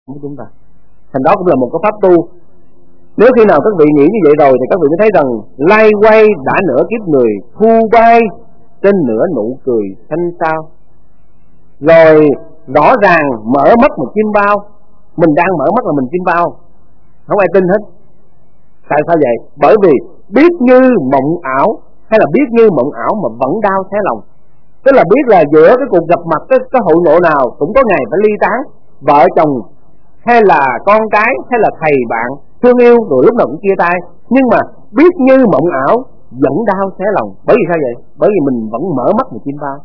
của chúng ta. Thành đó cũng là một cái pháp tu. Nếu khi nào các vị nghĩ như vậy rồi thì các vị mới thấy rằng lai quay đã nửa kiếp người, thu bay trên nửa nụ cười xanh sao. Rồi rõ ràng mở mắt mà chim bao, mình đang mở mắt là mình chim bao, không ai tin hết. Tại sao vậy? Bởi vì biết như mộng ảo, hay là biết như mộng ảo mà vẫn đau xé lòng. Tức là biết là giữa cái cuộc gặp mặt, cái hội ngộ nào cũng có ngày phải ly tán, vợ chồng hay là con cái hay là thầy bạn thương yêu rồi lúc nào cũng chia tay. Nhưng mà biết như mộng ảo vẫn đau xé lòng. Bởi vì sao vậy? Bởi vì mình vẫn mở mắt mà chim bao,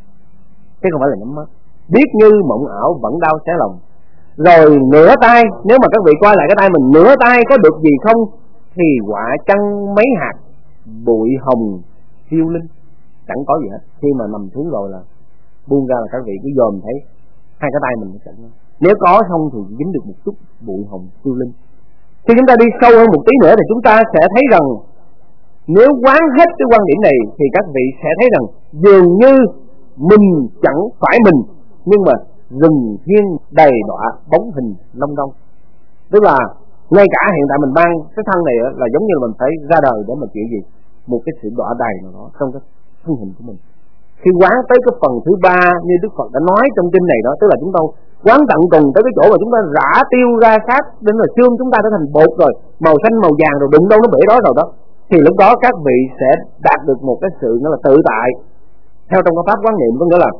chứ không phải là nhắm mắt. Biết như mộng ảo vẫn đau xé lòng. Rồi nửa tay, nếu mà các vị coi lại cái tay mình, nửa tay có được gì không? Thì quả chăng mấy hạt bụi hồng phiêu linh, chẳng có gì hết. Khi mà nằm xuống rồi là buông ra là các vị cứ dòm thấy hai cái tay mình nó chẳng. Nếu có xong thì dính được một chút bụi hồng phiêu linh. Khi chúng ta đi sâu hơn một tí nữa thì chúng ta sẽ thấy rằng nếu quán hết cái quan điểm này thì các vị sẽ thấy rằng dường như mình chẳng phải mình, nhưng mà rừng thiên đầy đọa bóng hình long đong. Tức là ngay cả hiện tại mình mang cái thân này là giống như là mình phải ra đời để mà chịu gì một cái sự đọa đầy nào đó trong cái thân hình của mình. Khi quán tới cái phần thứ ba như Đức Phật đã nói trong kinh này đó, tức là chúng ta quán tận cùng tới cái chỗ mà chúng ta rã tiêu ra sát đến là xương chúng ta đã thành bột rồi, màu xanh màu vàng rồi, đụng đâu nó bể đó rồi đó, thì lúc đó các vị sẽ đạt được một cái sự nghĩa là tự tại theo trong cái pháp quán niệm. Có nghĩa là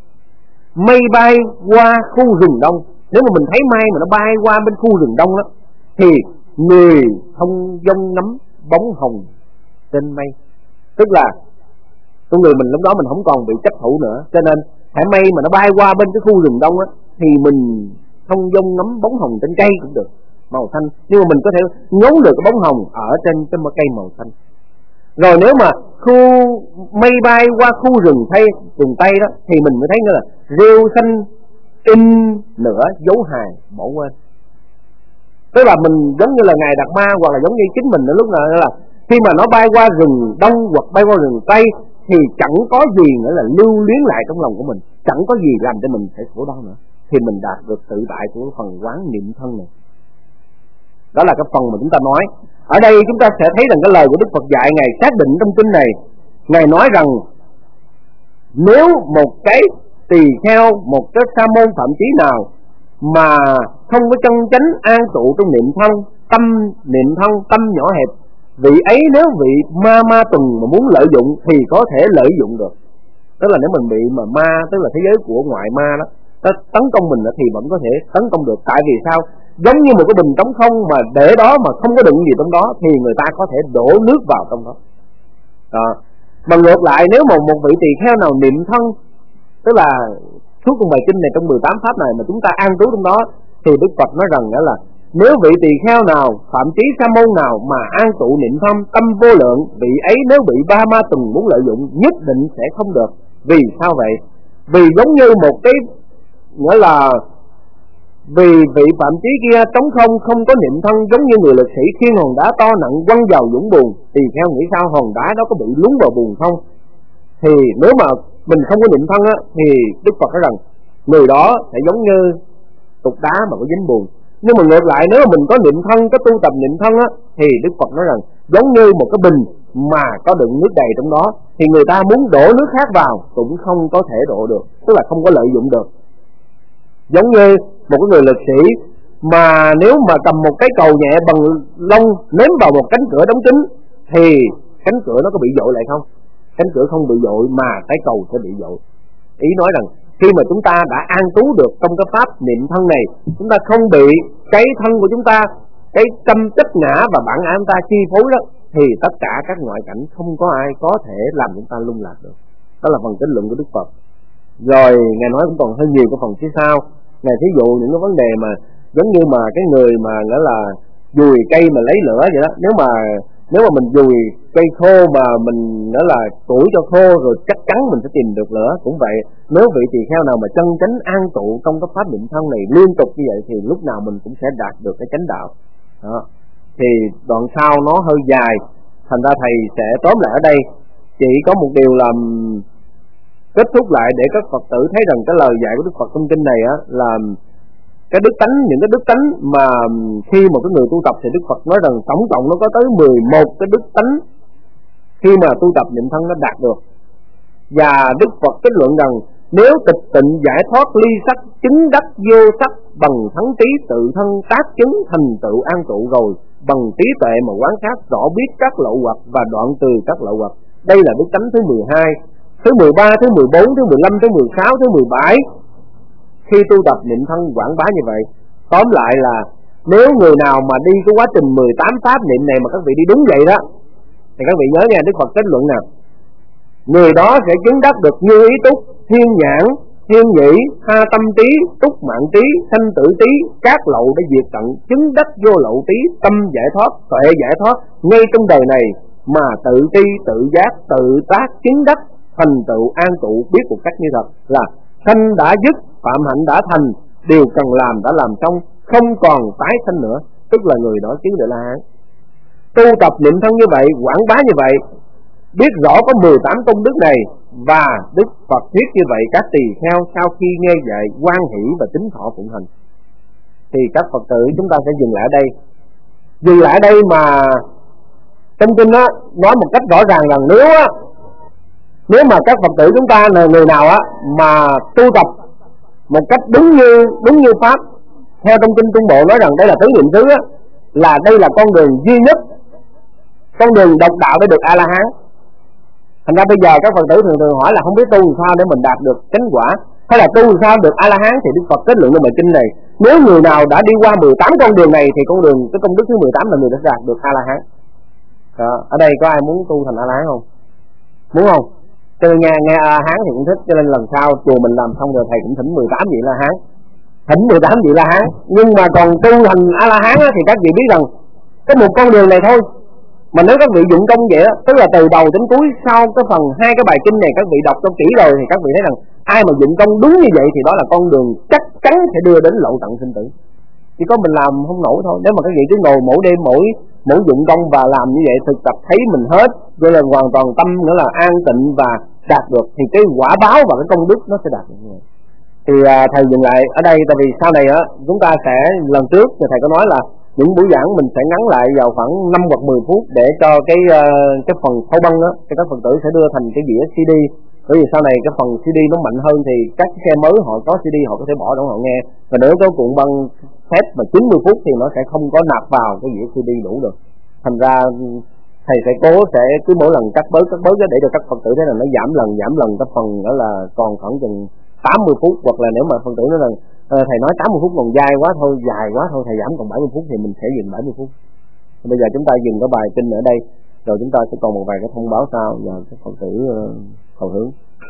mây bay qua khu rừng đông. Nếu mà mình thấy mây mà nó bay qua bên khu rừng đông đó thì người thông dong ngắm bóng hồng trên mây. Tức là con người mình lúc đó mình không còn bị chấp thủ nữa, cho nên hãy mây mà nó bay qua bên cái khu rừng đông á thì mình thông dong ngắm bóng hồng trên cây cũng được, màu xanh. Nhưng mà mình có thể nhốn được cái bóng hồng ở trên cái cây màu xanh. Rồi nếu mà khu mây bay qua khu rừng tây đó thì mình mới thấy như là rêu xanh in nửa dấu hài bỏ quên. Tức là mình giống như là Ngài Đạt Ma, hoặc là giống như chính mình ở lúc nào là khi mà nó bay qua rừng đông hoặc bay qua rừng tây thì chẳng có gì nữa là lưu luyến lại trong lòng của mình, chẳng có gì làm cho mình phải khổ đau nữa, thì mình đạt được tự tại của phần quán niệm thân này. Đó là cái phần mà chúng ta nói. Ở đây chúng ta sẽ thấy rằng cái lời của Đức Phật dạy Ngài xác định trong kinh này. Ngài nói rằng nếu một cái tỳ kheo, một cái sa môn phạm chí nào mà không có chân chánh an trụ trong niệm thân, tâm nhỏ hẹp, vị ấy nếu vị ma tuần mà muốn lợi dụng thì có thể lợi dụng được. Tức là nếu mình bị mà ma, tức là thế giới của ngoại ma đó tấn công mình thì vẫn có thể tấn công được. Tại vì sao? Giống như một cái bình trống không mà để đó mà không có đựng gì trong đó thì người ta có thể đổ nước vào trong đó. Mà ngược lại, nếu mà một vị tỳ kheo nào niệm thân, tức là suốt trong bài kinh này, trong 18 pháp này mà chúng ta an trú trong đó, thì Đức Phật nói rằng là nếu vị tỳ kheo nào, phạm chí sa môn nào mà an trụ niệm tâm vô lượng, vị ấy nếu bị ba ma tuần muốn lợi dụng nhất định sẽ không được. Vì sao vậy? Vì giống như một cái nghĩa là vì vị phạm chí kia trống không có niệm thân, giống như người lực sĩ khiêng hòn đá to nặng quăng vào vũng bùn. Tỳ kheo nghĩ sao hòn đá đó có bị lún vào bùn không? Thì nếu mà mình không có niệm thân á, thì Đức Phật nói rằng người đó sẽ giống như cục đá mà có dính bùn. Nhưng mà ngược lại, nếu mà mình có niệm thân, có tu tập niệm thân á, thì Đức Phật nói rằng giống như một cái bình mà có đựng nước đầy trong đó, thì người ta muốn đổ nước khác vào cũng không có thể đổ được, tức là không có lợi dụng được. Giống như một cái người lực sĩ mà nếu mà cầm một cái cầu nhẹ bằng lông ném vào một cánh cửa đóng kín thì cánh cửa nó có bị dội lại không? Cánh cửa không bị dội mà cái cầu sẽ bị dội. Ý nói rằng khi mà chúng ta đã an trú được trong cái pháp niệm thân này, chúng ta không bị cái thân của chúng ta, cái tâm chấp ngã và bản ngã chúng ta chi phối đó, thì tất cả các ngoại cảnh không có ai có thể làm chúng ta lung lạc được. Đó là phần kết luận của Đức Phật. Rồi Ngài nói cũng còn hơi nhiều cái phần phía sau. Ngài thí dụ những cái vấn đề mà giống như mà cái người mà nghĩa là dùi cây mà lấy lửa vậy đó. Nếu mà mình dùi cây khô mà mình nghĩa là củi cho khô rồi chắc chắn mình sẽ tìm được lửa. Cũng vậy, nếu vị tỳ kheo nào mà chân chánh an trụ trong cái pháp niệm thân này liên tục như vậy thì lúc nào mình cũng sẽ đạt được cái chánh đạo. Đó. Thì đoạn sau nó hơi dài, thành ra thầy sẽ tóm lại ở đây. Chỉ có một điều là kết thúc lại để các Phật tử thấy rằng cái lời dạy của Đức Phật trong kinh này á, là cái đức tánh, những cái đức tánh mà khi một cái người tu tập thì Đức Phật nói rằng tổng cộng nó có tới 11 cái đức tánh khi mà tu tập niệm thân nó đạt được. Và Đức Phật kết luận rằng nếu tịch tịnh giải thoát ly sắc, chứng đắc vô sắc, bằng thắng trí tự thân tác chứng thành tựu an trụ rồi, bằng trí tuệ mà quán sát rõ biết các lậu hoặc và đoạn từ các lậu hoặc. Đây là đức tánh thứ 12. Thứ 13, thứ 14, thứ 15, thứ 16, thứ 17 khi tu tập niệm thân quảng bá như vậy. Tóm lại là nếu người nào mà đi cái quá trình 18 pháp niệm này mà các vị đi đúng vậy đó, thì các vị nhớ nha, Đức Phật kết luận nào, người đó sẽ chứng đắc được như ý túc, thiên nhãn, thiên nhĩ, tha tâm trí, túc mạng trí, sanh tử trí, các lậu đã diệt tận, chứng đắc vô lậu trí, tâm giải thoát, tuệ giải thoát ngay trong đời này, mà tự tri, tự giác, tự tác, chứng đắc, thành tựu an trụ biết một cách như thật là sanh đã dứt, phạm hạnh đã thành, điều cần làm đã làm xong, không còn tái sanh nữa, tức là người đó chứng được La Hán. Tu tập niệm thân như vậy, quảng bá như vậy, biết rõ có 18 công đức này, và Đức Phật thuyết như vậy, các tỳ kheo sau khi nghe dạy hoan hỷ và tín thọ phụng hành. Thì các Phật tử chúng ta sẽ dừng lại ở đây. Dừng lại ở đây mà trong kinh đó nói một cách rõ ràng rằng nếu mà các Phật tử chúng ta là người nào mà tu tập một cách đúng như pháp, theo trong kinh Trung Bộ nói rằng đây là tứ niệm xứ là đây là con đường duy nhất, con đường độc đạo để được A La Hán. Thành ra bây giờ các Phật tử thường hỏi là không biết tu làm sao để mình đạt được chánh quả, hay là tu làm sao được A La Hán. Thì Đức Phật kết luận trong bài kinh này, nếu người nào đã đi qua 18 con đường này thì con đường, cái công đức thứ 18 là người đã đạt được A La Hán. Ở đây có ai muốn tu thành A La Hán không? Muốn không? Cho nên nghe A La Hán thì cũng thích, cho nên lần sau chùa mình làm xong rồi thầy cũng thỉnh 18 vị La Hán, thỉnh 18 vị La Hán. Nhưng mà còn tu thành A La Hán thì các vị biết rằng có một con đường này thôi. Mà nếu các vị dụng công vậy đó, tức là từ đầu đến cuối, sau cái phần 2 cái bài kinh này các vị đọc cho kỹ rồi thì các vị thấy rằng ai mà dụng công đúng như vậy thì đó là con đường chắc chắn sẽ đưa đến lậu tận sinh tử. Chỉ có mình làm không nổi thôi. Nếu mà các vị cứ ngồi mỗi đêm mỗi dụng công và làm như vậy, thực tập thấy mình hết, rồi là hoàn toàn tâm nữa là an tịnh và đạt được, thì cái quả báo và cái công đức nó sẽ đạt được như vậy. Thì thầy dừng lại ở đây, tại vì sau này chúng ta sẽ, lần trước thì thầy có nói là những buổi giảng mình sẽ ngắn lại vào khoảng 5 hoặc 10 phút để cho cái phần thâu băng đó, thì các Phật tử sẽ đưa thành cái đĩa CD. Bởi vì sau này cái phần CD nó mạnh hơn thì các cái xe mới họ có CD họ có thể bỏ đó họ nghe. Và nếu có cuộn băng thép mà 90 phút thì nó sẽ không có nạp vào cái đĩa CD đủ được. Thành ra thầy sẽ cố sẽ cứ mỗi lần cắt bớt để cho các Phật tử thấy là nó giảm lần cái phần đó là còn khoảng chừng 80 phút, hoặc là nếu mà Phật tử nói là thầy nói 80 phút còn dài quá thôi, thầy giảm còn 70 phút thì mình sẽ dừng 70 phút. Bây giờ chúng ta dừng cái bài kinh ở đây, rồi chúng ta sẽ còn một vài cái thông báo sau và các Phật tử cầu hướng.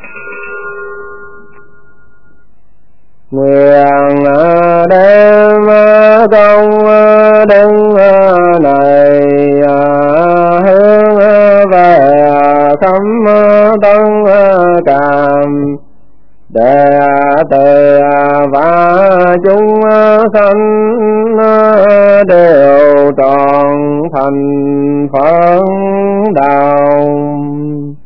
Nguyện đem công đức này hướng về khắp tất cả để từ và chúng sanh đều trọn thành Phật đạo.